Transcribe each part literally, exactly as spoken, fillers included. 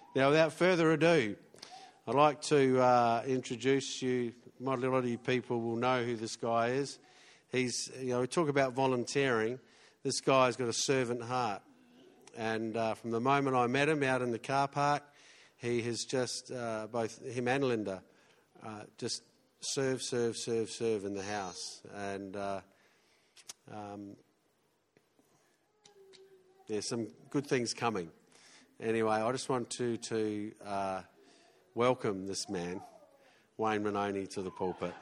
Now, without further ado, I'd like to uh, introduce you. A lot of you people will know who this guy is. He's, you know, we talk about volunteering. This guy's got a servant heart. And uh, from the moment I met him out in the car park, he has just, uh, both him and Linda, uh, just serve, serve, serve, serve in the house. And uh, um, there's some good things coming. Anyway, I just want to, to uh, welcome this man, Wayne Manoni, to the pulpit.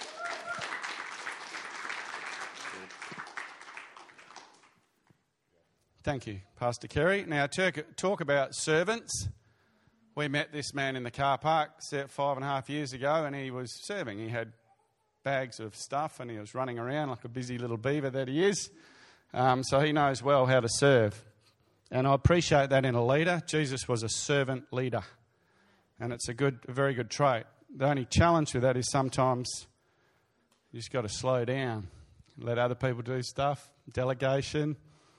Thank you, Pastor Kerry. Now, talk about servants. We met this man in the car park five and a half years ago, and he was serving. He had bags of stuff, and he was running around like a busy little beaver that he is. Um, so he knows well how to serve. And I appreciate that in a leader. Jesus was a servant leader, and it's a good, a very good trait. The only challenge with that is sometimes you just got to slow down, let other people do stuff, delegation.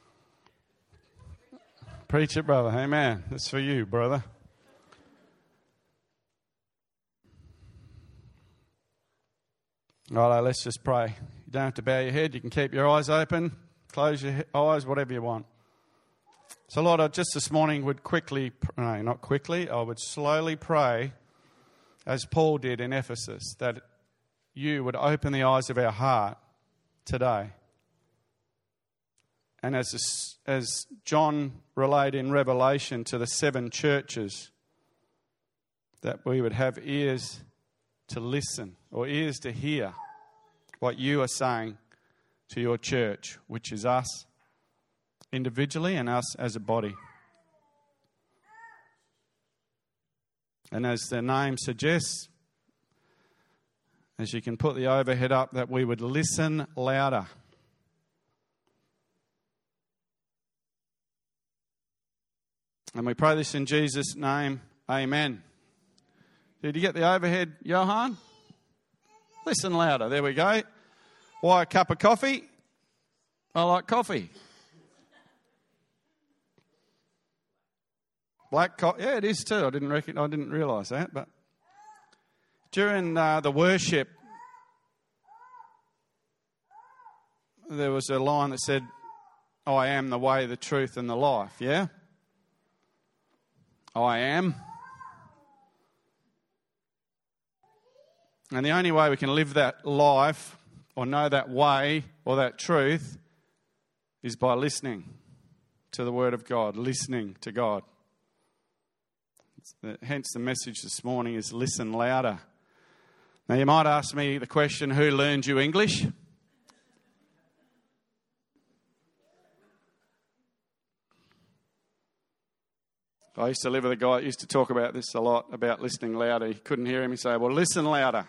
Preach it, brother. Amen. That's for you, brother. All right, let's just pray. You don't have to bow your head. You can keep your eyes open, close your eyes, whatever you want. So, Lord, I just this morning would quickly, no, not quickly, I would slowly pray, as Paul did in Ephesus, that you would open the eyes of our heart today. And as, as John relayed in Revelation to the seven churches, that we would have ears to listen or ears to hear what you are saying to your church, which is us individually and us as a body. And as the name suggests, as you can put the overhead up, that we would listen louder. And we pray this in Jesus' name. Amen. Did you get the overhead, Johan? Listen louder. There we go. Why a cup of coffee? I like coffee. Black coffee. Yeah, it is too. I didn't reckon, I didn't realise that. But during uh, the worship, there was a line that said, "I am the way, the truth, and the life." Yeah. I am. And the only way we can live that life or know that way or that truth is by listening to the Word of God, listening to God. Hence the message this morning is listen louder. Now you might ask me the question, who learned you English? I used to live with a guy that used to talk about this a lot, about listening louder. He couldn't hear him. He'd say, well, listen louder.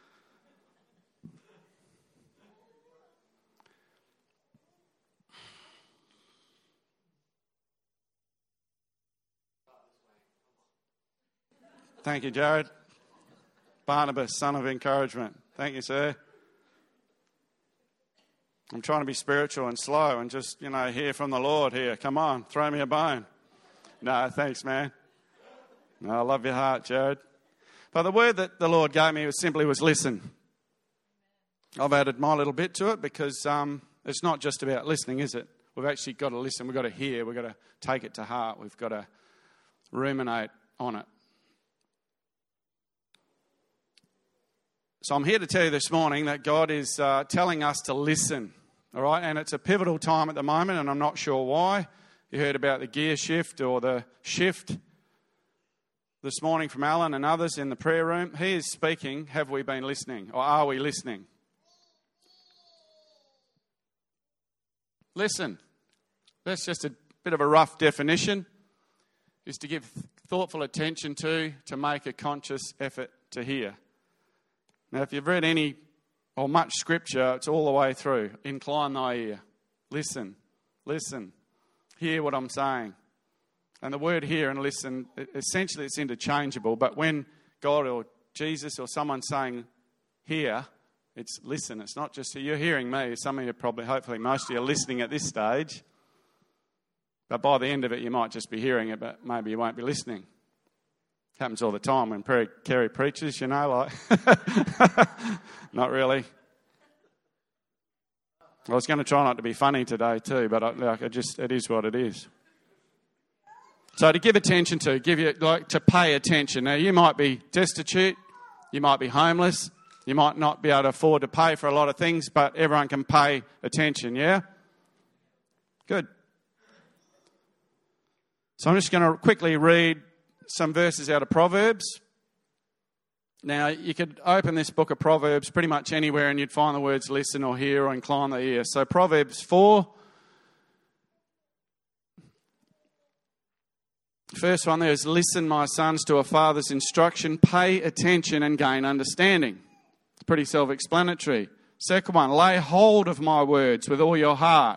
Thank you, Jared. Barnabas, son of encouragement. Thank you, sir. I'm trying to be spiritual and slow and just, you know, hear from the Lord here. Come on, throw me a bone. No, thanks, man. No, I love your heart, Jared. But the word that the Lord gave me was simply was listen. I've added my little bit to it because um, it's not just about listening, is it? We've actually got to listen. We've got to hear. We've got to take it to heart. We've got to ruminate on it. So I'm here to tell you this morning that God is uh, telling us to listen, all right? And it's a pivotal time at the moment, and I'm not sure why. You heard about the gear shift or the shift this morning from Alan and others in the prayer room. He is speaking, have we been listening, or are we listening? Listen. That's just a bit of a rough definition, is to give thoughtful attention to, to make a conscious effort to hear. Now, if you've read any or much scripture, it's all the way through. Incline thy ear. Listen. Listen. Hear what I'm saying. And the word hear and listen, essentially it's interchangeable. But when God or Jesus or someone's saying hear, it's listen. It's not just you're hearing me. Some of you probably, hopefully most of you are listening at this stage. But by the end of it, you might just be hearing it, but maybe you won't be listening. Happens all the time when Perry, Kerry preaches, you know, like, not really. I was going to try not to be funny today too, but I, like, I just, it is what it is. So to give attention to, give you, like, to pay attention. Now, you might be destitute, you might be homeless, you might not be able to afford to pay for a lot of things, but everyone can pay attention, yeah? Good. So I'm just going to quickly read some verses out of Proverbs. Now, you could open this book of Proverbs pretty much anywhere and you'd find the words listen or hear or incline the ear. So Proverbs four. First one there is, listen, my sons, to a father's instruction. Pay attention and gain understanding. It's pretty self-explanatory. Second one, lay hold of my words with all your heart.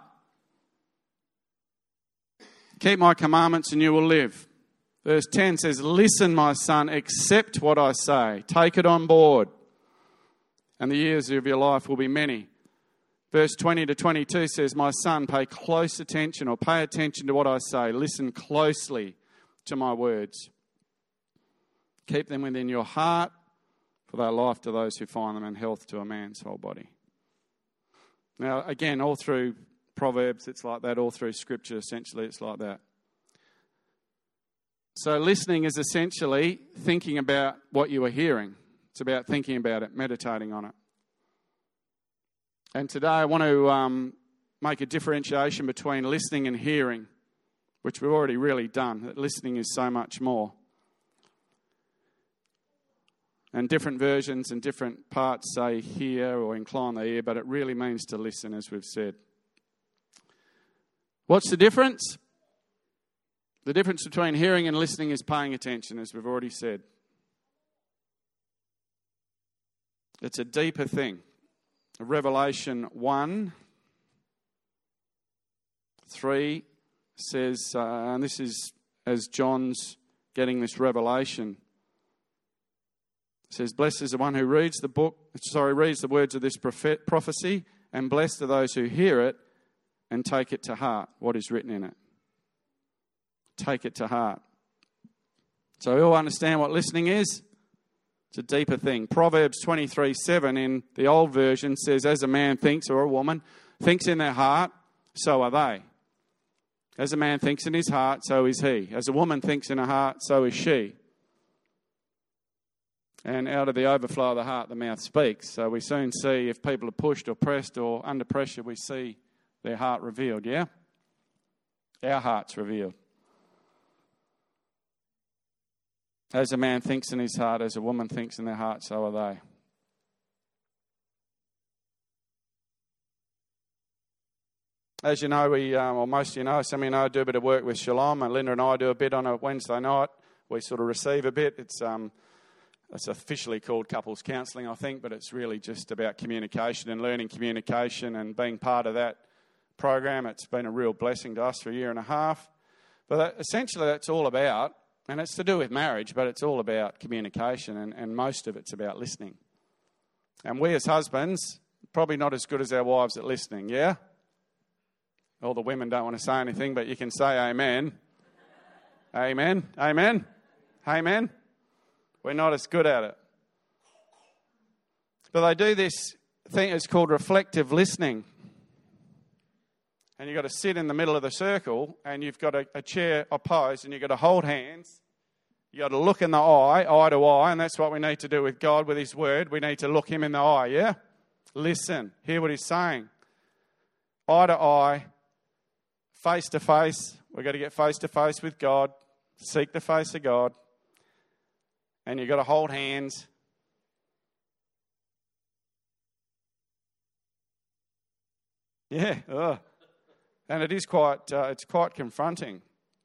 Keep my commandments and you will live. Verse ten says, listen, my son, accept what I say. Take it on board, and the years of your life will be many. Verse twenty to twenty-two says, my son, pay close attention, or pay attention to what I say. Listen closely to my words. Keep them within your heart, for they are life to those who find them and health to a man's whole body. Now, again, all through Proverbs, it's like that. All through Scripture, essentially, it's like that. So listening is essentially thinking about what you are hearing. It's about thinking about it, meditating on it. And today I want to um, make a differentiation between listening and hearing, which we've already really done. That listening is so much more. And different versions and different parts say hear or incline the ear, but it really means to listen, as we've said. What's the difference? The difference between hearing and listening is paying attention, as we've already said. It's a deeper thing. Revelation one, three says, uh, and this is as John's getting this revelation, it says, blessed is the one who reads the book, sorry, reads the words of this prophet, prophecy, and blessed are those who hear it and take it to heart, what is written in it. Take it to heart. So we all understand what listening is. It's a deeper thing. Proverbs twenty-three seven in the old version says, as a man thinks, or a woman thinks in their heart, so are they. As a man thinks in his heart, so is he. As a woman thinks in her heart, so is she. And out of the overflow of the heart, the mouth speaks. So we soon see if people are pushed or pressed or under pressure, we see their heart revealed, yeah? Our heart's revealed. As a man thinks in his heart, as a woman thinks in their heart, so are they. As you know, we, um, or most of you know, some of you know, I do a bit of work with Shalom, and Linda and I do a bit on a Wednesday night. We sort of receive a bit. It's um, it's officially called couples counselling, I think, but it's really just about communication and learning communication and being part of that program. It's been a real blessing to us for a year and a half. But that, essentially that's all about, and it's to do with marriage, but it's all about communication, and, and most of it's about listening. And we as husbands, probably not as good as our wives at listening, yeah? All the women don't want to say anything, but you can say amen. Amen. Amen. Amen. We're not as good at it. But they do this thing, it's called reflective listening. And you've got to sit in the middle of the circle, and you've got a, a chair opposed, and you've got to hold hands. You've got to look in the eye, eye to eye, and that's what we need to do with God, with his word. We need to look him in the eye, yeah? Listen, hear what he's saying. Eye to eye, face to face. We've got to get face to face with God, seek the face of God. And you've got to hold hands. Yeah, ugh. And it is quite, uh, it's quite confronting.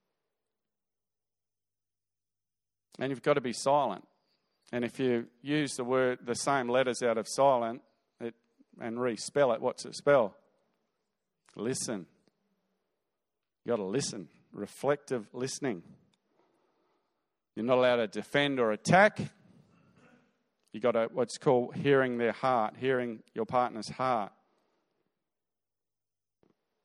And you've got to be silent. And if you use the word, the same letters out of silent, it, and respell it, what's it spell? Listen. You've got to listen. Reflective listening. You're not allowed to defend or attack. You've got to, what's called hearing their heart, hearing your partner's heart.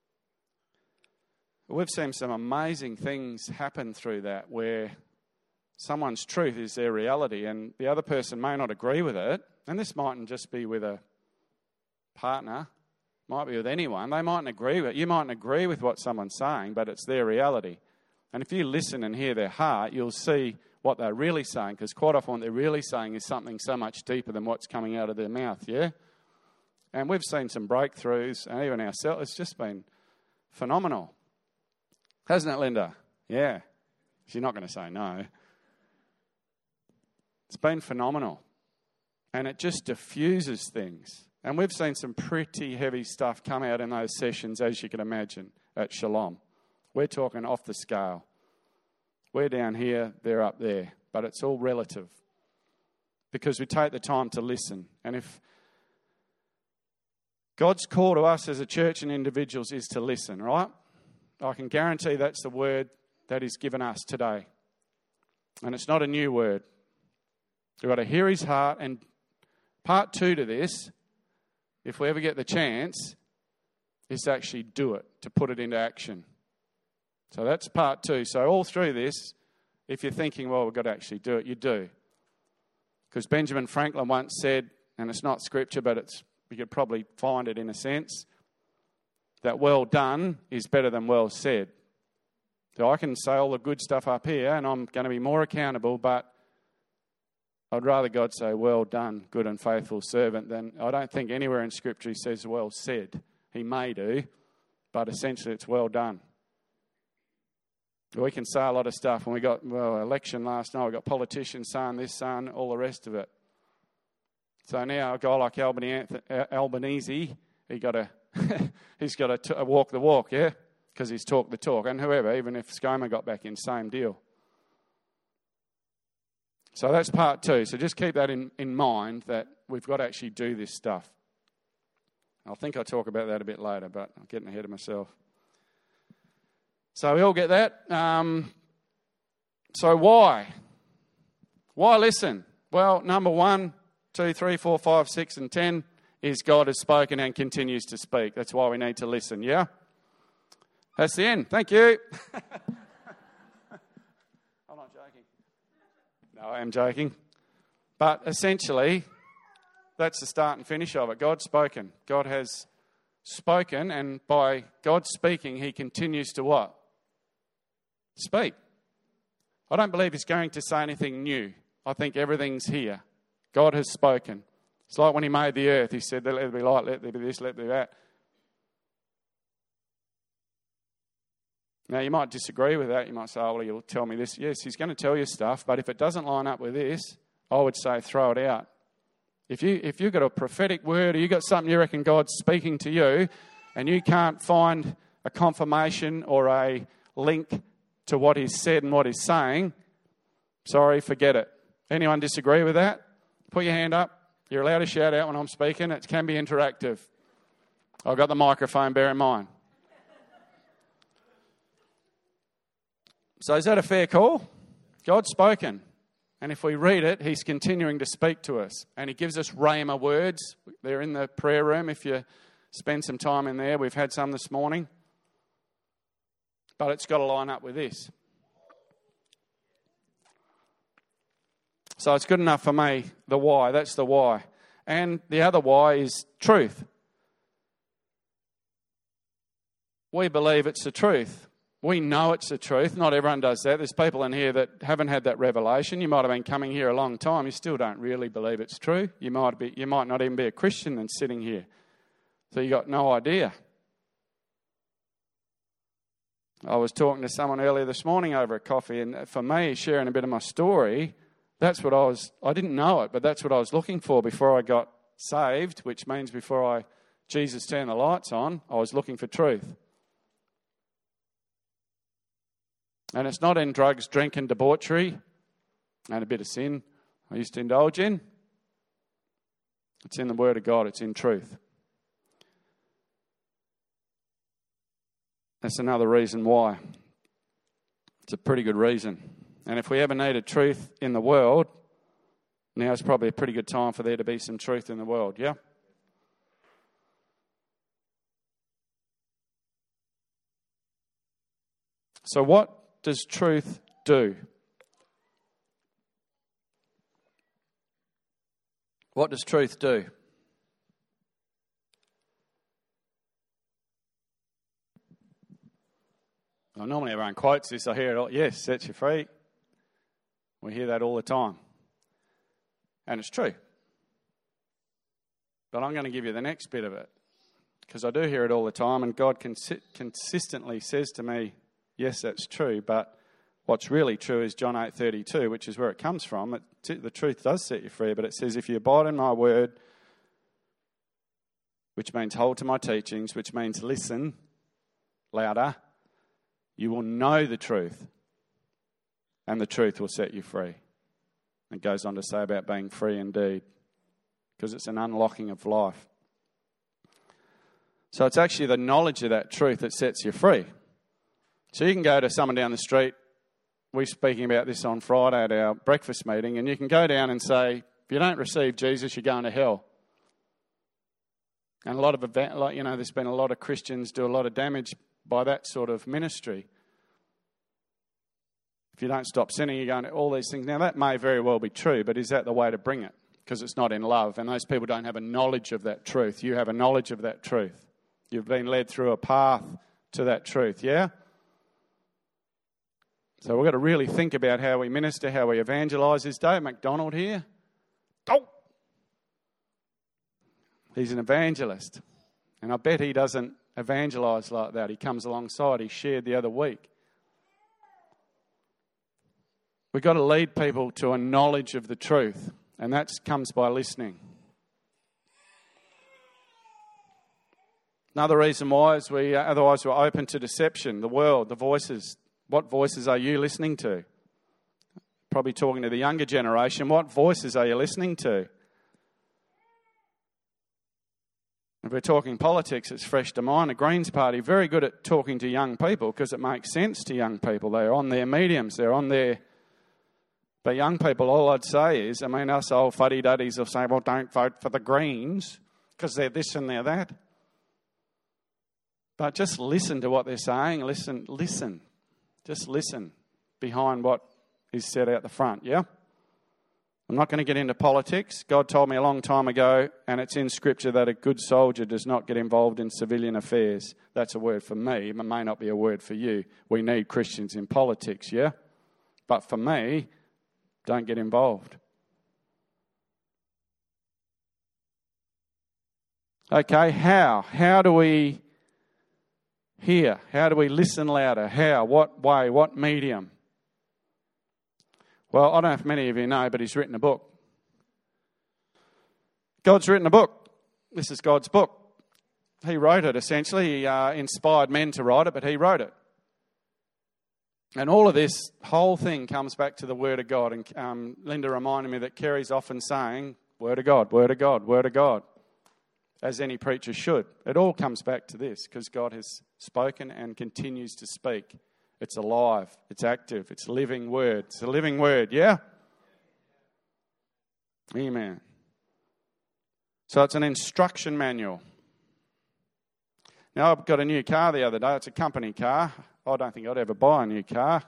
We've seen some amazing things happen through that, where someone's truth is their reality, and the other person may not agree with it, and this mightn't just be with a partner, might be with anyone. They mightn't agree with it. You mightn't agree with what someone's saying, but it's their reality. And if you listen and hear their heart, you'll see what they're really saying, because quite often what they're really saying is something so much deeper than what's coming out of their mouth, yeah? And we've seen some breakthroughs, and even ourselves, it's just been phenomenal. Hasn't it, Linda? Yeah. She's not going to say no. It's been phenomenal. And it just diffuses things. And we've seen some pretty heavy stuff come out in those sessions, as you can imagine, at Shalom. We're talking off the scale. We're down here, they're up there. But it's all relative. Because we take the time to listen. And if God's call to us as a church and individuals is to listen, right? I can guarantee that's the word that He's given us today. And it's not a new word. We've got to hear His heart. And part two to this, if we ever get the chance, is to actually do it, to put it into action. So that's part two. So all through this, if you're thinking, well, we've got to actually do it, you do. Because Benjamin Franklin once said, and it's not scripture, but it's we could probably find it in a sense, that well done is better than well said. So I can say all the good stuff up here and I'm going to be more accountable, but I'd rather God say, well done, good and faithful servant, than I don't think anywhere in Scripture He says, well said. He may do, but essentially it's well done. We can say a lot of stuff, and we got, well, election last night, we got politicians saying this, saying all the rest of it. So now a guy like Albanese, he got to, he's got to t- walk the walk, yeah? Because he's talked the talk. And whoever, even if ScoMo got back in, same deal. So that's part two. So just keep that in, in mind, that we've got to actually do this stuff. I think I'll talk about that a bit later, but I'm getting ahead of myself. So we all get that. Um, so why? Why listen? Well, number one, two, three, four, five, six, and ten is God has spoken and continues to speak. That's why we need to listen, yeah? That's the end. Thank you. I'm not joking. No, I am joking. But essentially, that's the start and finish of it. God's spoken. God has spoken, and by God speaking, He continues to what? Speak. I don't believe He's going to say anything new. I think everything's here. God has spoken. It's like when He made the earth. He said, let there be light, let there be this, let there be that. Now, you might disagree with that. You might say, oh, well, He'll tell me this. Yes, He's going to tell you stuff, but if it doesn't line up with this, I would say throw it out. If, you, if you've got a prophetic word or you've got something you reckon God's speaking to you and you can't find a confirmation or a link to what He's said and what He's saying, sorry, forget it. Anyone disagree with that? Put your hand up. You're allowed to shout out when I'm speaking. It can be interactive. I've got the microphone, bear in mind. So is that a fair call? God's spoken. And if we read it, He's continuing to speak to us. And He gives us rhema words. They're in the prayer room if you spend some time in there. We've had some this morning. But it's got to line up with this. So it's good enough for me, the why. That's the why. And the other why is truth. We believe it's the truth. We know it's the truth. Not everyone does that. There's people in here that haven't had that revelation. You might have been coming here a long time. You still don't really believe it's true. You might be. You might not even be a Christian and sitting here. So you got no idea. I was talking to someone earlier this morning over a coffee, and for me, sharing a bit of my story, that's what I was, I didn't know it, but that's what I was looking for before I got saved, which means before I, Jesus turned the lights on, I was looking for truth. And it's not in drugs, drink and debauchery and a bit of sin I used to indulge in. It's in the Word of God. It's in truth. That's another reason why. It's a pretty good reason. And if we ever needed truth in the world, now is probably a pretty good time for there to be some truth in the world, yeah? So what does truth do? What does truth do? Well, normally everyone quotes this. I hear it all. Yes, sets you free. We hear that all the time. And it's true. But I'm going to give you the next bit of it. Because I do hear it all the time, and God consi- consistently says to me, yes, that's true, but what's really true is John eight thirty-two, which is where it comes from. It, the truth does set you free, but it says, if you abide in my word, which means hold to my teachings, which means listen louder, you will know the truth, and the truth will set you free. It goes on to say about being free indeed, because it's an unlocking of life. So it's actually the knowledge of that truth that sets you free. So you can go to someone down the street. We were speaking about this on Friday at our breakfast meeting, and you can go down and say, if you don't receive Jesus, you're going to hell. And a lot of, like, you know, there's been a lot of Christians do a lot of damage by that sort of ministry. If you don't stop sinning, you're going to all these things. Now, that may very well be true, but is that the way to bring it? Because it's not in love, and those people don't have a knowledge of that truth. You have a knowledge of that truth. You've been led through a path to that truth, yeah? So we've got to really think about how we minister, how we evangelise. Is Dave McDonald here? Oh! He's an evangelist. And I bet he doesn't evangelise like that. He comes alongside. He shared the other week. We've got to lead people to a knowledge of the truth. And that comes by listening. Another reason why is we, uh, otherwise we're open to deception, the world, the voices. What voices are you listening to? Probably talking to the younger generation. What voices are you listening to? If we're talking politics, it's fresh to mind. The Greens Party, very good at talking to young people because it makes sense to young people. They're on their mediums, they're on their... But young people, all I'd say is, I mean, us old fuddy-duddies will say, well, don't vote for the Greens because they're this and they're that. But just listen to what they're saying. Listen, listen. Just listen behind what is said out the front, yeah? I'm not going to get into politics. God told me a long time ago, and it's in Scripture, that a good soldier does not get involved in civilian affairs. That's a word for me. It may not be a word for you. We need Christians in politics, yeah? But for me, don't get involved. Okay, how? How do we hear? How do we listen louder? How? What way? What medium? Well, I don't know if many of you know, but he's written a book. God's written a book. This is God's book. He wrote it, essentially. He uh, inspired men to write it, but he wrote it. And all of this whole thing comes back to the Word of God. And um, Linda reminded me that Kerry's often saying, Word of God, Word of God, Word of God, as any preacher should. It all comes back to this, because God has spoken and continues to speak. It's alive, it's active, it's a living word. It's a living word, yeah? Amen. So it's an instruction manual. Now, I got a new car the other day. It's a company car. I don't think I'd ever buy a new car.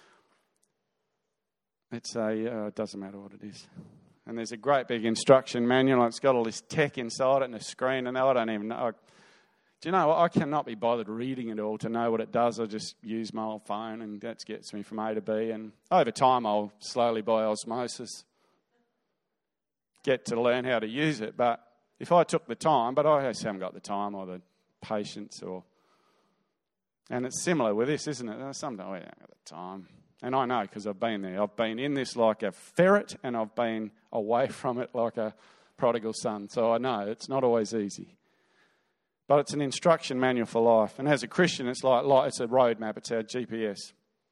It's a, uh, it doesn't matter what it is. And there's a great big instruction manual. It's got all this tech inside it and a screen, and I don't even know. I, do you know what? I cannot be bothered reading it all to know what it does. I just use my old phone, and that gets me from A to B. And over time, I'll slowly, by osmosis, get to learn how to use it. But if I took the time, but I just haven't got the time or the patience, or... And it's similar with this, isn't it? Sometimes I haven't got the time. And I know, because I've been there. I've been in this like a ferret, and I've been away from it like a prodigal son. So I know it's not always easy. But it's an instruction manual for life. And as a Christian, it's like, like it's a roadmap. It's our G P S.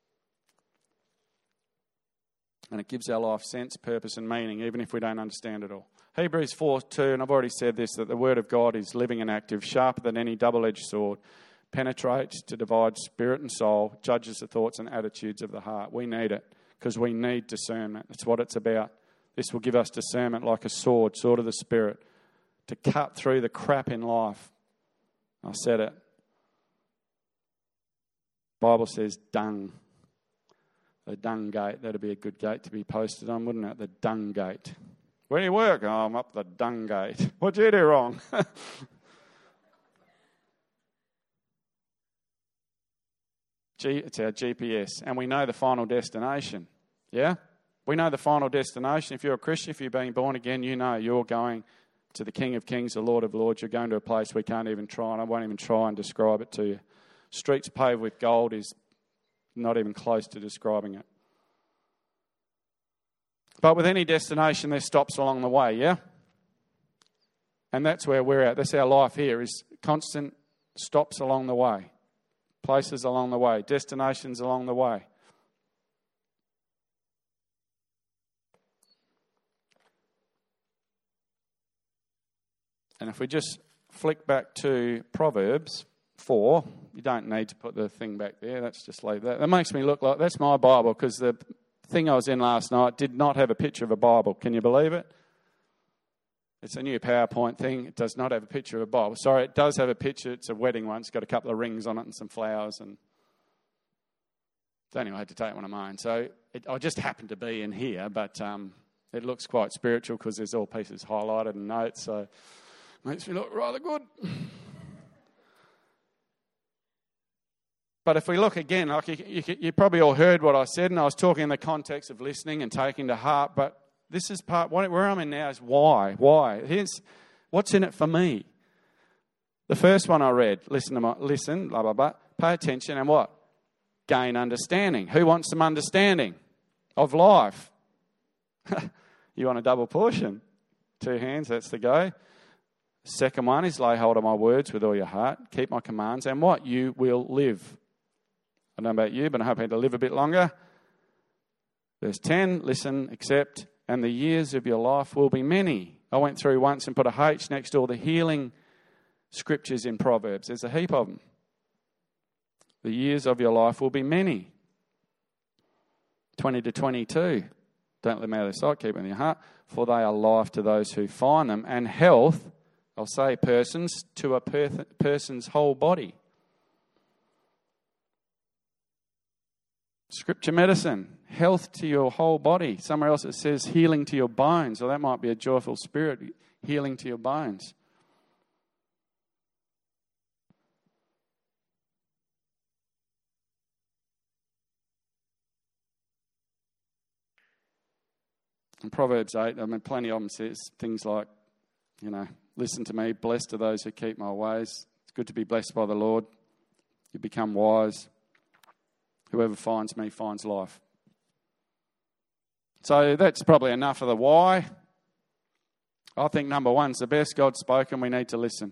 And it gives our life sense, purpose and meaning, even if we don't understand it all. Hebrews four two, and I've already said this, that the Word of God is living and active, sharper than any double-edged sword, penetrates to divide spirit and soul, judges the thoughts and attitudes of the heart. We need it, because we need discernment. That's what it's about. This will give us discernment like a sword, sword of the Spirit, to cut through the crap in life. I said it. The Bible says dung. The dung gate. That'd be a good gate to be posted on, wouldn't it? The dung gate. Where do you work? Oh, I'm up the dung gate. What'd you do wrong? G, it's our G P S, and we know the final destination. Yeah? We know the final destination. If you're a Christian, if you've been born again, you know you're going to the King of Kings, the Lord of Lords. You're going to a place we can't even try, and I won't even try and describe it to you. Streets paved with gold is not even close to describing it. But with any destination, there's stops along the way, yeah? And that's where we're at. That's our life here, is constant stops along the way. Places along the way, destinations along the way. And if we just flick back to Proverbs four, you don't need to put the thing back there, that's just leave that. That makes me look like, that's my Bible, because the thing I was in last night did not have a picture of a Bible. Can you believe it? It's a new PowerPoint thing. It does not have a picture of a Bible. Sorry, it does have a picture. It's a wedding one. It's got a couple of rings on it and some flowers. And anyway, I had to take one of mine. So it, I just happened to be in here, but um, it looks quite spiritual because there's all pieces highlighted and notes. So it makes me look rather good. But if we look again, like you, you, you probably all heard what I said, and I was talking in the context of listening and taking to heart, but this is part, where I'm in now is why. Why? Here's what's in it for me. The first one I read, listen, to my, listen, blah, blah, blah, pay attention and what? Gain understanding. Who wants some understanding of life? You want a double portion? Two hands, that's the go. Second one is lay hold of my words with all your heart. Keep my commands and what? You will live. I don't know about you, but I'm hoping to live a bit longer. Verse ten, listen, accept, and the years of your life will be many. I went through once and put a H next to all the healing scriptures in Proverbs. There's a heap of them. The years of your life will be many. twenty to twenty-two. Don't let them out of sight, keep them in your heart. For they are life to those who find them, and health, I'll say persons, to a per- person's whole body. Scripture medicine, health to your whole body. Somewhere else it says healing to your bones, or that might be a joyful spirit, healing to your bones. In Proverbs eight, I mean, plenty of them says things like, you know, listen to me, blessed are those who keep my ways. It's good to be blessed by the Lord. You become wise. Whoever finds me finds life. So that's probably enough of the why. I think number one's the best. God's spoken. We need to listen.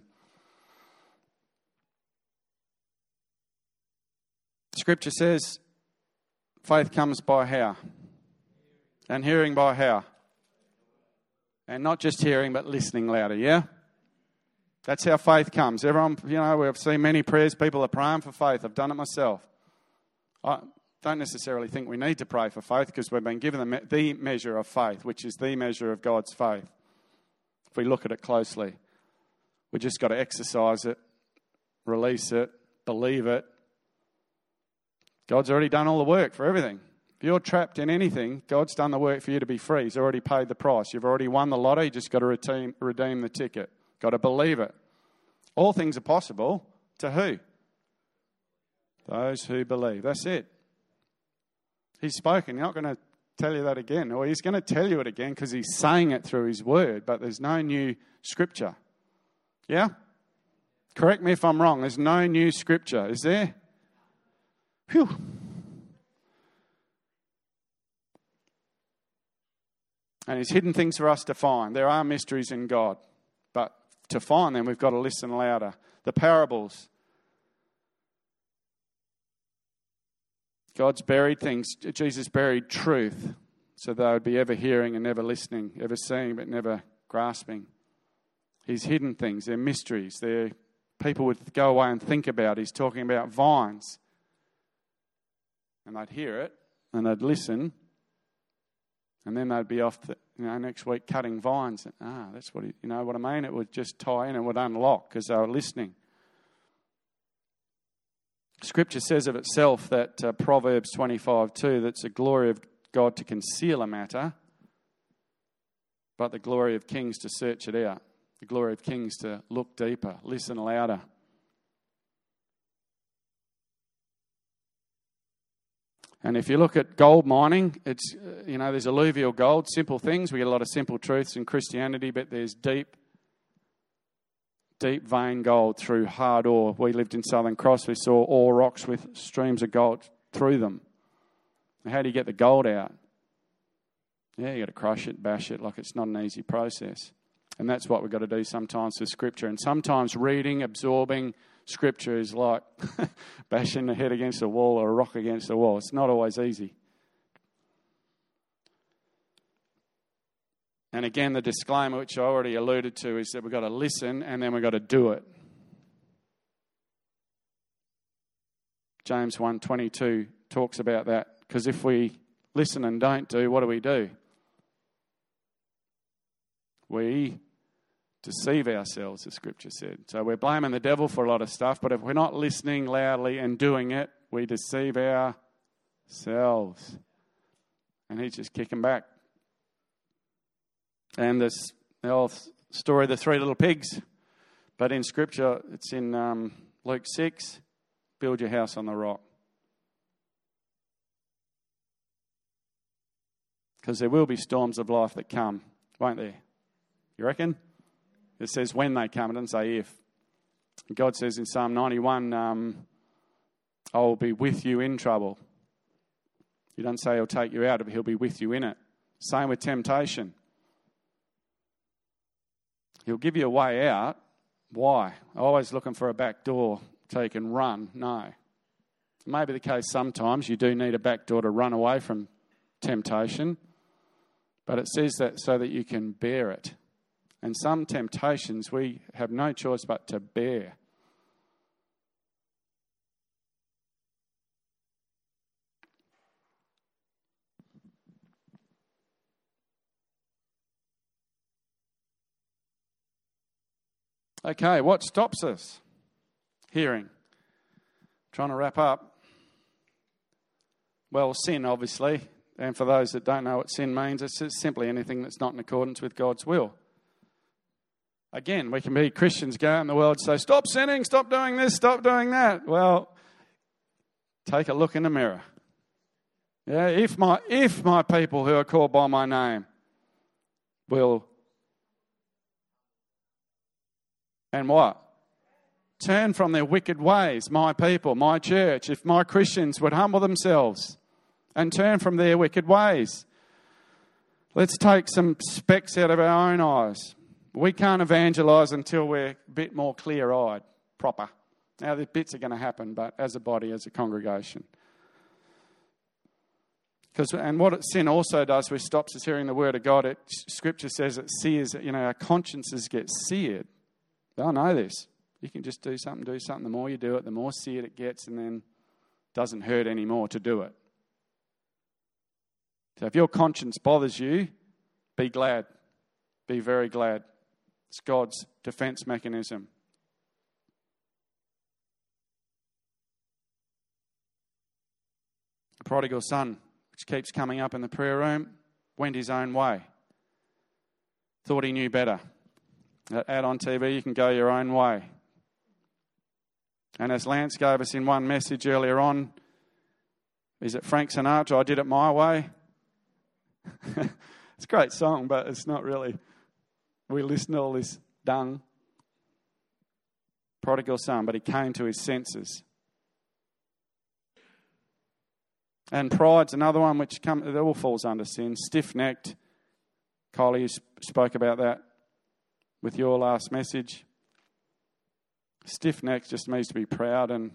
Scripture says faith comes by how? And hearing by how? And not just hearing, but listening louder, yeah? That's how faith comes. Everyone, you know, we've seen many prayers. People are praying for faith. I've done it myself. I don't necessarily think we need to pray for faith because we've been given the, me- the measure of faith, which is the measure of God's faith. If we look at it closely, we just got to exercise it, release it, believe it. God's already done all the work for everything. If you're trapped in anything, God's done the work for you to be free. He's already paid the price. You've already won the lotto. You just got to redeem, redeem the ticket. Got to believe it. All things are possible to who? Those who believe. That's it. He's spoken. He's not going to tell you that again. Or he's going to tell you it again because he's saying it through his word. But there's no new scripture. Yeah? Correct me if I'm wrong. There's no new scripture. Is there? Phew. And there's hidden things for us to find. There are mysteries in God. But to find them, we've got to listen louder. The parables. God's buried things. Jesus buried truth so they would be ever hearing and never listening, ever seeing but never grasping. He's hidden things. They're mysteries. They're people would go away and think about. He's talking about vines. And they'd hear it and they'd listen. And then they'd be off the, you know, next week cutting vines. Ah, that's what, he, you know what I mean? It would just tie in and would unlock because they were listening. Scripture says of itself that uh, Proverbs twenty-five two, that's the glory of God to conceal a matter, but the glory of kings to search it out. The glory of kings to look deeper, listen louder. And if you look at gold mining, it's, uh, you know, there's alluvial gold, simple things. We get a lot of simple truths in Christianity, but there's deep, deep vein gold through hard ore. We lived in Southern Cross. We saw ore rocks with streams of gold through them. How do you get the gold out? Yeah, you got to crush it, bash it, like it's not an easy process. And that's what we've got to do sometimes with Scripture. And sometimes reading, absorbing Scripture is like bashing the head against a wall or a rock against a wall. It's not always easy. And again, the disclaimer, which I already alluded to, is that we've got to listen and then we've got to do it. James one twenty-two talks about that, because if we listen and don't do, what do we do? We deceive ourselves, the Scripture said. So we're blaming the devil for a lot of stuff, but if we're not listening loudly and doing it, we deceive ourselves. And he's just kicking back. And this the old story of the three little pigs, but in Scripture, it's in um, Luke six, build your house on the rock. Because there will be storms of life that come, won't there? You reckon? It says when they come, it doesn't say if. God says in Psalm ninety-one, um, I will be with you in trouble. He doesn't say he'll take you out, but he'll be with you in it. Same with temptation. He'll give you a way out. Why? Always looking for a back door so you can run. No. It may be the case sometimes you do need a back door to run away from temptation, but it says that so that you can bear it. And some temptations we have no choice but to bear. Okay, what stops us? Hearing. Trying to wrap up. Well, sin, obviously. And for those that don't know what sin means, it's just simply anything that's not in accordance with God's will. Again, we can be Christians, go out in the world and say, stop sinning, stop doing this, stop doing that. Well, take a look in the mirror. Yeah, if my if my people who are called by my name will, and what? Turn from their wicked ways, my people, my church, if my Christians would humble themselves and turn from their wicked ways. Let's take some specks out of our own eyes. We can't evangelise until we're a bit more clear-eyed, proper. Now, the bits are going to happen, but as a body, as a congregation. Because, and what it, sin also does, which stops us hearing the word of God, it, Scripture says it sears, you know, our consciences get seared. I know this. You can just do something, do something. The more you do it, the more seared it gets, and then it doesn't hurt anymore to do it. So if your conscience bothers you, be glad. Be very glad. It's God's defense mechanism. The prodigal son, which keeps coming up in the prayer room, went his own way. Thought he knew better. That ad on T V, you can go your own way. And as Lance gave us in one message earlier on, is it Frank Sinatra, I did it my way? It's a great song, but it's not really. We listen to all this dung. Prodigal son, but he came to his senses. And pride's another one which come, it all falls under sin. Stiff-necked. Kylie, you spoke about that with your last message. Stiff-necked just means to be proud, and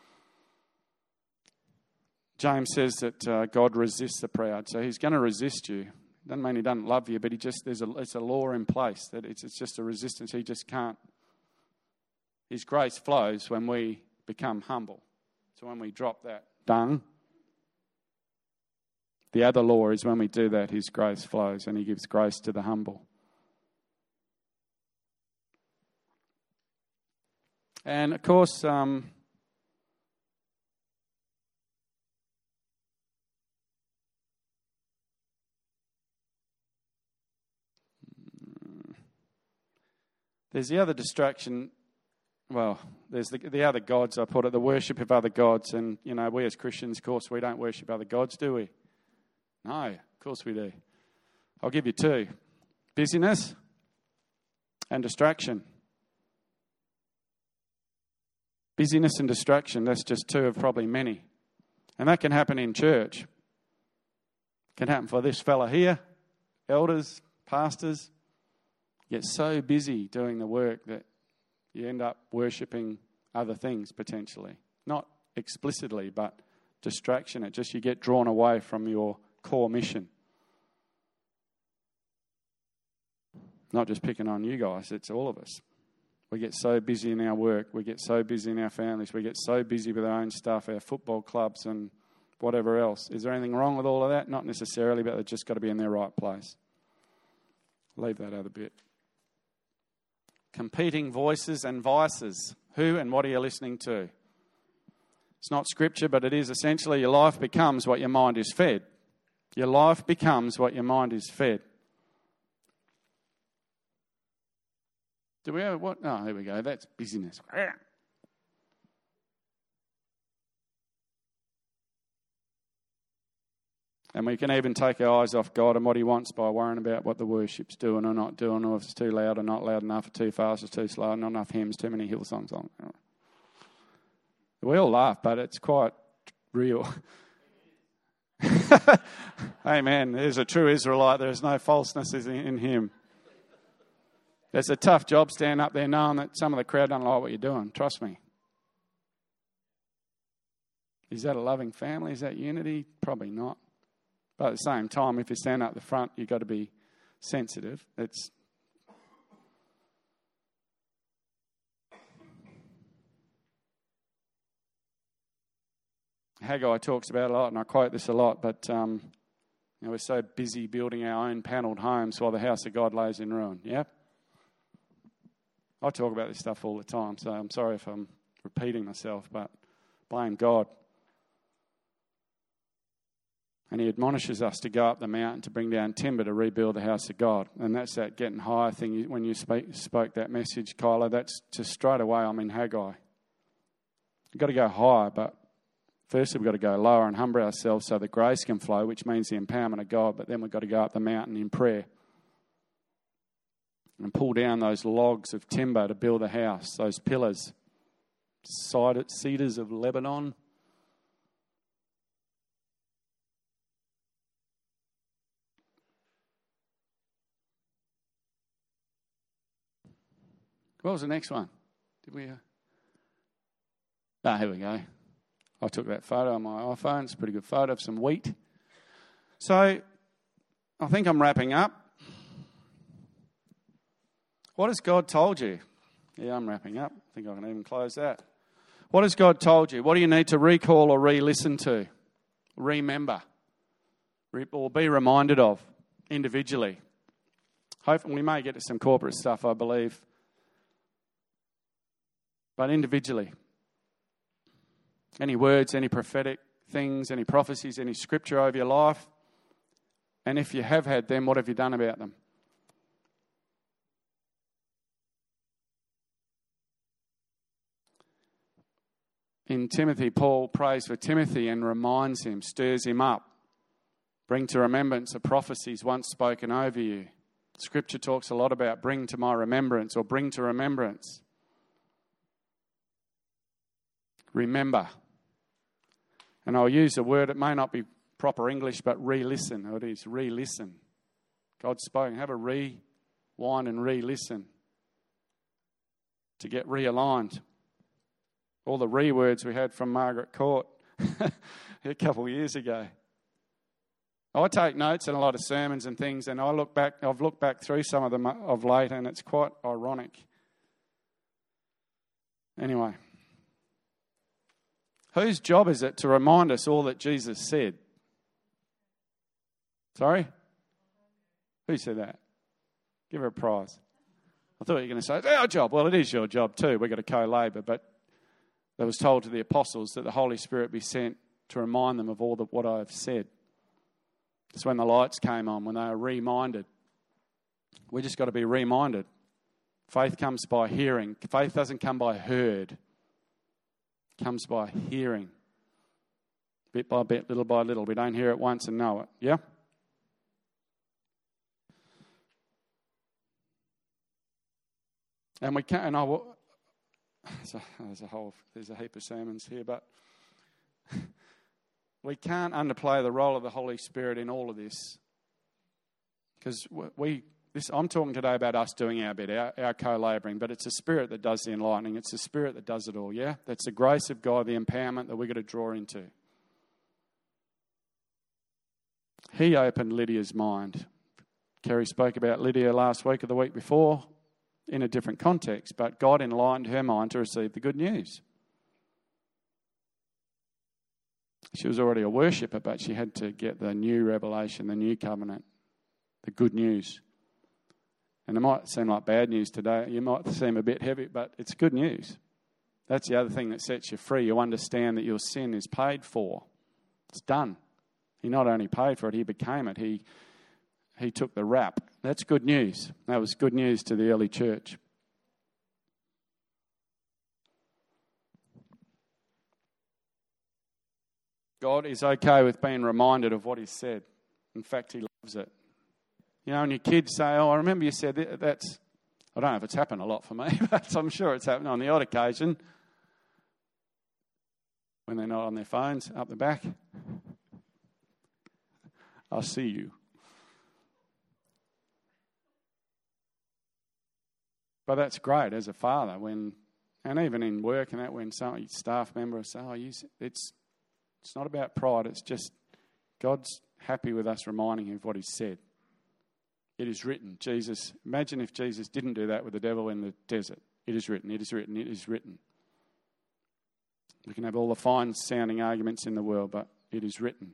James says that uh, God resists the proud, so he's going to resist you. Doesn't mean he doesn't love you, but he just there's a it's a law in place that it's it's just a resistance. He just can't. His grace flows when we become humble. So when we drop that dung, the other law is when we do that, his grace flows, and he gives grace to the humble. And of course, um, There's the other distraction. Well, there's the, the other gods, I put it, the worship of other gods. And, you know, we as Christians, of course, we don't worship other gods, do we? No, of course we do. I'll give you two. Busyness and distraction. Busyness and distraction, that's just two of probably many. And that can happen in church. It can happen for this fella here, elders, pastors. Get so busy doing the work that you end up worshipping other things potentially. Not explicitly, but distraction. It just, you get drawn away from your core mission. Not just picking on you guys, it's all of us. We get so busy in our work, we get so busy in our families, we get so busy with our own stuff, our football clubs and whatever else. Is there anything wrong with all of that? Not necessarily, but they've just got to be in their right place. Leave that other bit. Competing voices and vices. Who and what are you listening to? It's not scripture, but it is essentially your life becomes what your mind is fed. Your life becomes what your mind is fed. Do we ever, what? Oh, there we go. That's busyness. And we can even take our eyes off God and what he wants by worrying about what the worship's doing or not doing, or if it's too loud or not loud enough, or too fast or too slow, not enough hymns, too many Hillsongs on. We all laugh, but it's quite real. Amen. There's a true Israelite. There's no falseness in him. It's a tough job standing up there knowing that some of the crowd don't like what you're doing. Trust me. Is that a loving family? Is that unity? Probably not. But at the same time, if you stand up the front, you've got to be sensitive. It's Haggai talks about it a lot, and I quote this a lot, but um, you know, we're so busy building our own panelled homes while the house of God lays in ruin. Yeah? I talk about this stuff all the time, so I'm sorry if I'm repeating myself, but blame God. And he admonishes us to go up the mountain to bring down timber to rebuild the house of God. And that's that getting higher thing. When you speak, spoke that message, Kyla, that's just straight away I'm in Haggai. You've got to go higher, but firstly we've got to go lower and humble ourselves so that grace can flow, which means the empowerment of God. But then we've got to go up the mountain in prayer and pull down those logs of timber to build a house, those pillars, cedars of Lebanon. What was the next one? Did we? Uh... Ah, here we go. I took that photo on my iPhone. It's a pretty good photo of some wheat. So, I think I'm wrapping up. What has God told you? Yeah, I'm wrapping up. I think I can even close that. What has God told you? What do you need to recall or re-listen to? Remember. Or be reminded of individually. Hopefully, we may get to some corporate stuff, I believe. But individually. Any words, any prophetic things, any prophecies, any scripture over your life. And if you have had them, what have you done about them? In Timothy, Paul prays for Timothy and reminds him, stirs him up. Bring to remembrance the prophecies once spoken over you. Scripture talks a lot about bring to my remembrance or bring to remembrance. Remember. And I'll use a word, it may not be proper English, but re-listen. It is re-listen. God's spoken. Have a rewind and re-listen to get realigned. All the re-words we had from Margaret Court a couple of years ago. I take notes in a lot of sermons and things, and I look back. I've looked back through some of them of late, and it's quite ironic. Anyway. Whose job is it to remind us all that Jesus said? Sorry? Who said that? Give her a prize. I thought you were going to say, it's our job. Well, it is your job too. We've got to co-labour. But it was told to the apostles that the Holy Spirit be sent to remind them of all the, what I have said. It's when the lights came on, when they were reminded. We just got to be reminded. Faith comes by hearing. Faith doesn't come by heard. It comes by hearing. Bit by bit, little by little. We don't hear it once and know it. Yeah? And we can't, and I will, there's a, there's a whole, there's a heap of sermons here, but we can't underplay the role of the Holy Spirit in all of this. Because we, this, I'm talking today about us doing our bit, our, our co-labouring, but it's the Spirit that does the enlightening. It's the Spirit that does it all, yeah? That's the grace of God, the empowerment that we've got to draw into. He opened Lydia's mind. Kerry spoke about Lydia last week or the week before in a different context, but God enlightened her mind to receive the good news. She was already a worshipper, but she had to get the new revelation, the new covenant, the good news. And it might seem like bad news today. You might seem a bit heavy, but it's good news. That's the other thing that sets you free. You understand that your sin is paid for. It's done. He not only paid for it, he became it. He he took the rap. That's good news. That was good news to the early church. God is okay with being reminded of what he said. In fact, he loves it. You know, when your kids say, oh, I remember you said that, that's, I don't know if it's happened a lot for me, but I'm sure it's happened on the odd occasion when they're not on their phones up the back. I see you. But that's great as a father when, and even in work and that, when some staff member say, oh, you, it's it's not about pride. It's just God's happy with us reminding him of what he said. It is written. Jesus, imagine if Jesus didn't do that with the devil in the desert. It is written. It is written. It is written. We can have all the fine sounding arguments in the world, but it is written.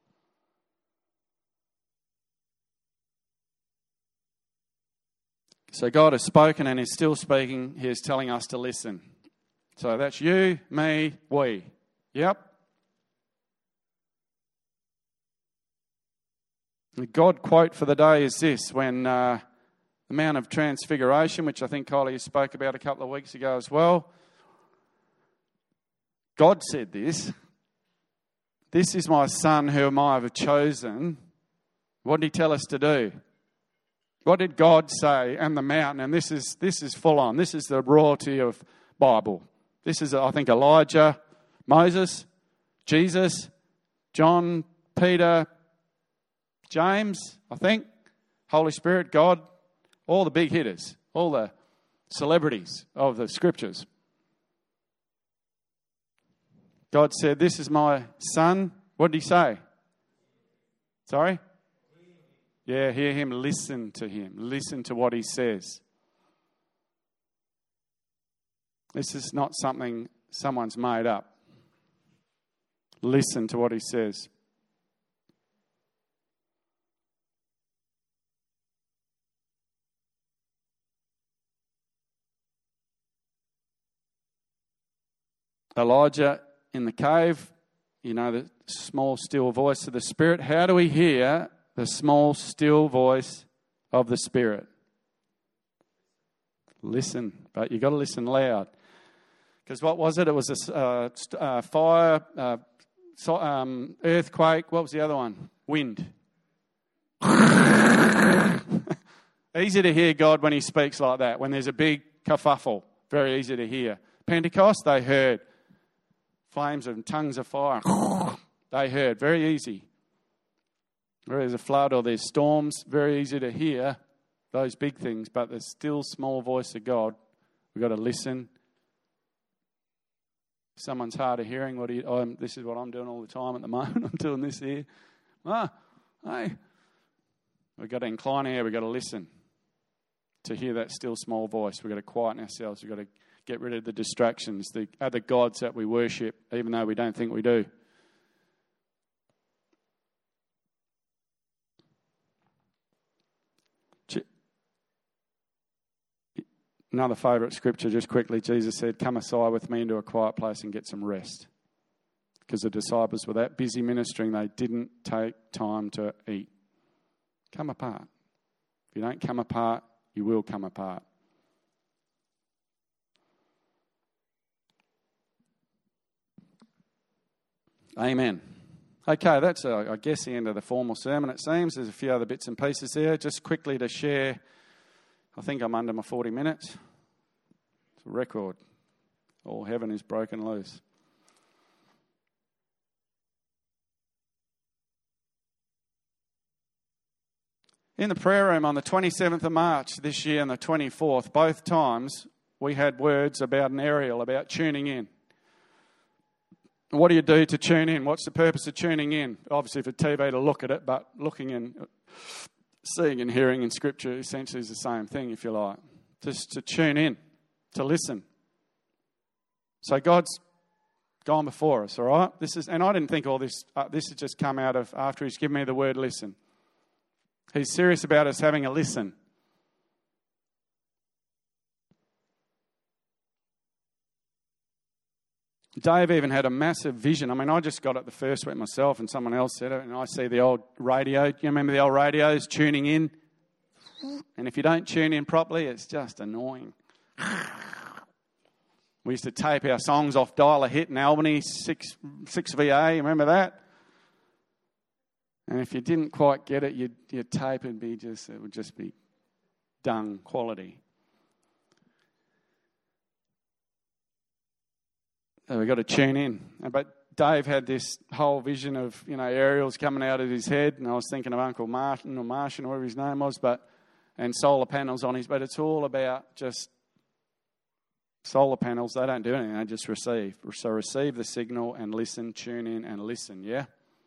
So God has spoken and is still speaking. He is telling us to listen. So that's you, me, we. Yep. The God quote for the day is this, when uh, the Mount of Transfiguration, which I think Kylie spoke about a couple of weeks ago as well, God said this, this is my son whom I have chosen. What did he tell us to do? What did God say? And the mountain, and this is this is full on. This is the royalty of Bible. This is, I think, Elijah, Moses, Jesus, John, Peter, James, I think, Holy Spirit, God, all the big hitters, all the celebrities of the scriptures. God said, this is my son. What did he say? Sorry? Yeah, hear him, listen to him. Listen to what he says. This is not something someone's made up. Listen to what he says. Elijah in the cave, you know, the small, still voice of the Spirit. How do we hear the small, still voice of the Spirit? Listen, but you've got to listen loud. Because what was it? It was a uh, uh, fire, uh, so, um, earthquake. What was the other one? Wind. Easy to hear God when he speaks like that. When there's a big kerfuffle, very easy to hear. Pentecost, they heard flames and tongues of fire. They heard, very easy. Where there's a flood or there's storms, very easy to hear those big things, but the still small voice of God, we've got to listen. If someone's hard of hearing, what do you, oh, this is what I'm doing all the time at the moment. I'm doing this here. Ah, hey. We've got to incline here. We've got to listen to hear that still small voice. We've got to quieten ourselves. We've got to get rid of the distractions, the other gods that we worship, even though we don't think we do. Another favourite scripture, just quickly, Jesus said, come aside with me into a quiet place and get some rest. Because the disciples were that busy ministering, they didn't take time to eat. Come apart. If you don't come apart, you will come apart. Amen. Okay, that's, uh, I guess, the end of the formal sermon, it seems. There's a few other bits and pieces there. Just quickly to share, I think I'm under my forty minutes. It's a record. All heaven is broken loose. In the prayer room on the twenty-seventh of March this year and the twenty-fourth, both times we had words about an aerial, about tuning in. What do you do to tune in? What's the purpose of tuning in? Obviously for T V to look at it, but looking and seeing and hearing in Scripture essentially is the same thing, if you like. Just to tune in, to listen. So God's gone before us, all right? This is, and I didn't think all this, uh, this had just come out of after He's given me the word listen. He's serious about us having a listen. Dave even had a massive vision. I mean, I just got it the first week myself and someone else said it, and I see the old radio. You remember the old radios tuning in? And if you don't tune in properly, it's just annoying. We used to tape our songs off dial-a-hit in Albany, six, six V A, remember that? And if you didn't quite get it, you'd, your tape would be just, it would just be dung quality. So we've got to tune in. But Dave had this whole vision of, you know, aerials coming out of his head, and I was thinking of Uncle Martin or Martian or whatever his name was, but and solar panels on his, but it's all about just solar panels. They don't do anything, they just receive. So receive the signal and listen, tune in and listen, yeah?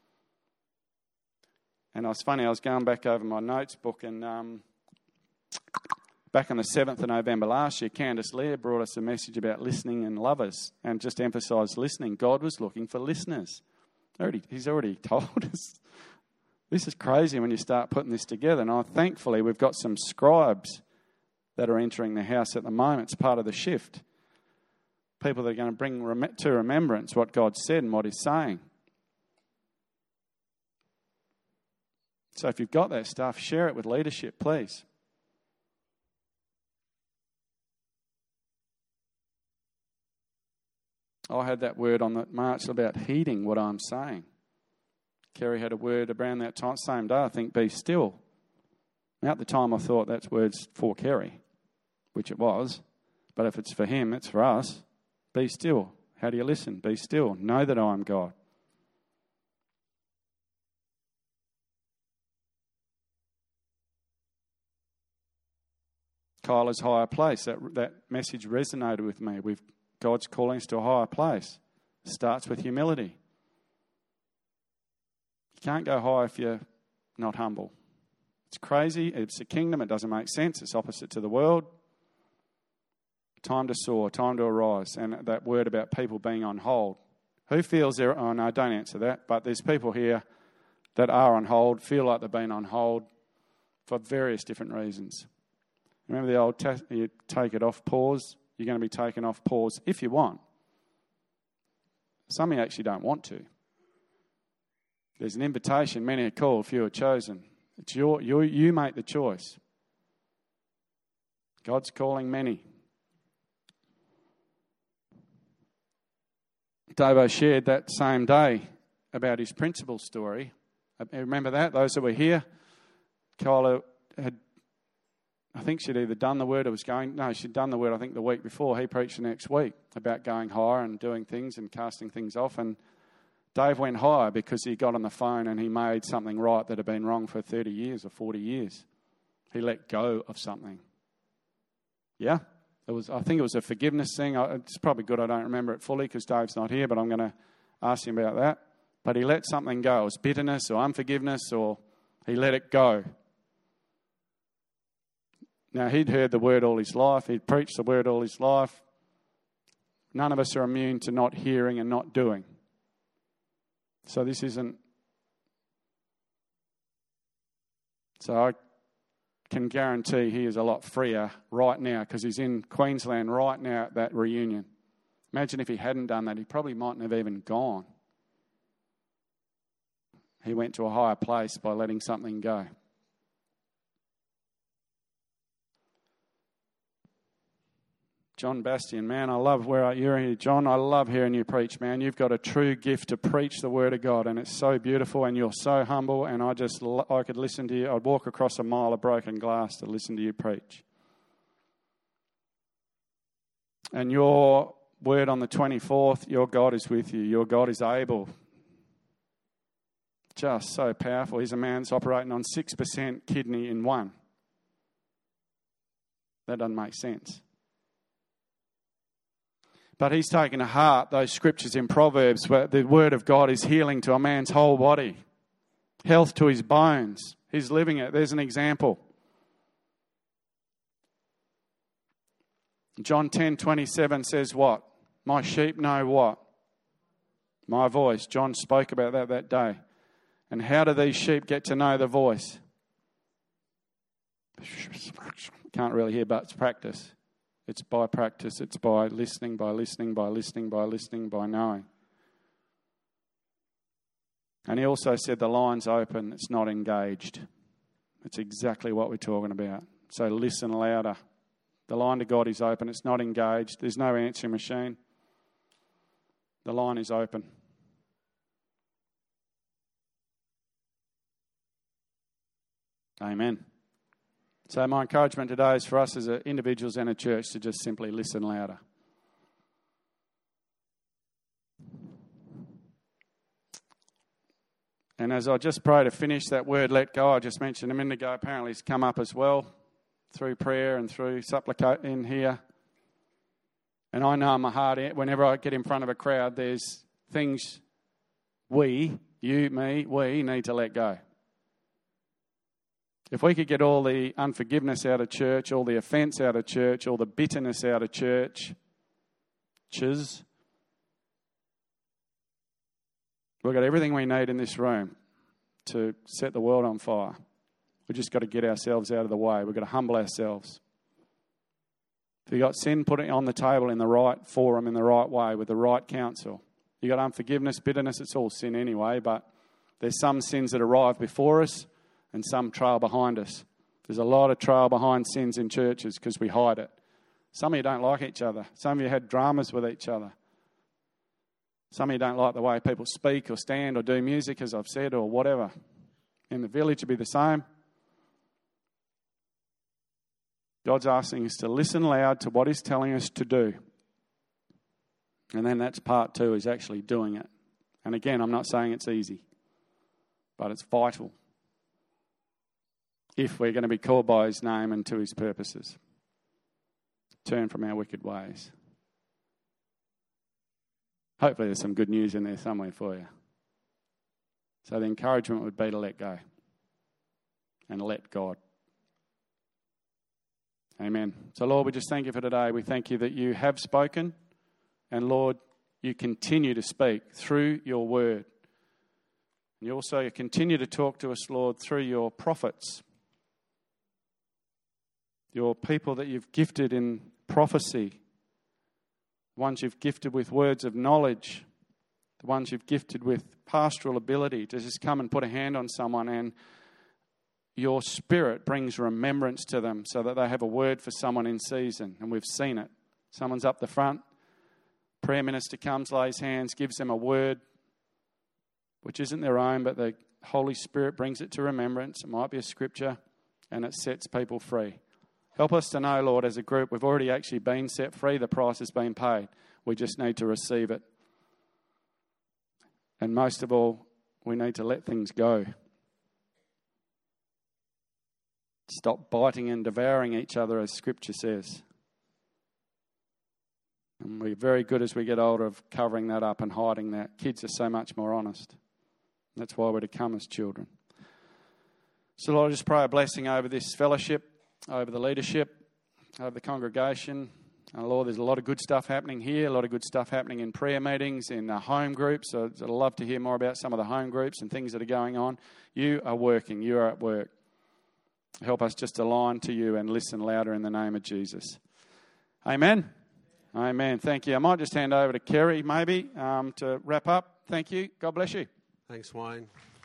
And it was funny, I was going back over my notes book, and um, back on the seventh of November last year, Candice Lear brought us a message about listening and lovers, and just emphasised listening. God was looking for listeners. Already, he's already told us. This is crazy when you start putting this together. And I, thankfully, we've got some scribes that are entering the house at the moment. It's part of the shift. People that are going to bring rem- to remembrance what God said and what He's saying. So if you've got that stuff, share it with leadership, please. I had that word on that March about heeding what I'm saying. Kerry had a word around that time, same day, I think, be still. Now, at the time, I thought that's words for Kerry, which it was. But if it's for him, it's for us. Be still. How do you listen? Be still. Know that I am God. Kyla's higher place. That that message resonated with me. We've God's calling us to a higher place. It starts with humility. You can't go high if you're not humble. It's crazy. It's a kingdom. It doesn't make sense. It's opposite to the world. Time to soar. Time to arise. And that word about people being on hold. Who feels they're... Oh, no, don't answer that. But there's people here that are on hold, feel like they've been on hold for various different reasons. Remember the old, ta- you take it off pause. You're going to be taken off pause if you want. Some of you actually don't want to. There's an invitation. Many are called, few are chosen. It's your, your, you make the choice. God's calling many. Davo shared that same day about his principal story. Remember that? Those that were here? Kyla had, I think she'd either done the word or was going, no, she'd done the word I think the week before. He preached the next week about going higher and doing things and casting things off. And Dave went higher because he got on the phone and he made something right that had been wrong for thirty years or forty years. He let go of something. Yeah? It was. I think it was a forgiveness thing. It's probably good I don't remember it fully because Dave's not here, but I'm going to ask him about that. But he let something go. It was bitterness or unforgiveness, or he let it go. Now, he'd heard the word all his life. He'd preached the word all his life. None of us are immune to not hearing and not doing. So this isn't... So I can guarantee he is a lot freer right now because he's in Queensland right now at that reunion. Imagine if he hadn't done that, he probably mightn't have even gone. He went to a higher place by letting something go. John Bastian, man, I love where you're here. John, I love hearing you preach, man. You've got a true gift to preach the Word of God, and it's so beautiful, and you're so humble, and I just, I could listen to you. I'd walk across a mile of broken glass to listen to you preach. And your word on the twenty-fourth, your God is with you. Your God is able. Just so powerful. He's a man that's operating on six percent kidney in one. That doesn't make sense. But he's taken to heart those scriptures in Proverbs where the word of God is healing to a man's whole body, health to his bones. He's living it. There's an example. John ten twenty-seven says what? My sheep know what? My voice. John spoke about that that day. And how do these sheep get to know the voice? Can't really hear, but it's practice. It's by practice. It's by listening, by listening, by listening, by listening, by knowing. And he also said the line's open, it's not engaged. It's exactly what we're talking about. So listen louder. The line to God is open. It's not engaged. There's no answering machine. The line is open. Amen. So my encouragement today is for us as individuals and a church to just simply listen louder. And as I just pray to finish that word, let go, I just mentioned a minute ago, apparently it's come up as well through prayer and through supplicate in here. And I know in my heart, whenever I get in front of a crowd, there's things we, you, me, we need to let go. If we could get all the unforgiveness out of church, all the offence out of church, all the bitterness out of church, churches, we've got everything we need in this room to set the world on fire. We've just got to get ourselves out of the way. We've got to humble ourselves. If you've got sin, put it on the table in the right forum, in the right way, with the right counsel. You've got unforgiveness, bitterness, it's all sin anyway, but there's some sins that arrive before us and some trail behind us. There's a lot of trail behind sins in churches because we hide it. Some of you don't like each other. Some of you had dramas with each other. Some of you don't like the way people speak or stand or do music, as I've said, or whatever. In the village, it'd be the same. God's asking us to listen loud to what He's telling us to do. And then that's part two, is actually doing it. And again, I'm not saying it's easy, but it's vital if we're going to be called by His name and to His purposes. Turn from our wicked ways. Hopefully there's some good news in there somewhere for you. So the encouragement would be to let go and let God. Amen. So Lord, we just thank You for today. We thank You that You have spoken, and Lord, You continue to speak through Your word. And You also continue to talk to us, Lord, through Your prophets, Your people that You've gifted in prophecy, the ones You've gifted with words of knowledge, the ones You've gifted with pastoral ability to just come and put a hand on someone, and Your Spirit brings remembrance to them so that they have a word for someone in season. And we've seen it. Someone's up the front, prayer minister comes, lays hands, gives them a word which isn't their own, but the Holy Spirit brings it to remembrance. It might be a scripture, and it sets people free. Help us to know, Lord, as a group, we've already actually been set free. The price has been paid. We just need to receive it. And most of all, we need to let things go. Stop biting and devouring each other, as Scripture says. And we're very good as we get older of covering that up and hiding that. Kids are so much more honest. That's why we're to come as children. So Lord, I just pray a blessing over this fellowship, over the leadership, over the congregation. And Lord, there's a lot of good stuff happening here, a lot of good stuff happening in prayer meetings, in uh, home groups. So I'd love to hear more about some of the home groups and things that are going on. You are working. You are at work. Help us just align to You and listen louder in the name of Jesus. Amen. Amen. Thank you. I might just hand over to Kerry maybe um, to wrap up. Thank you. God bless you. Thanks, Wayne.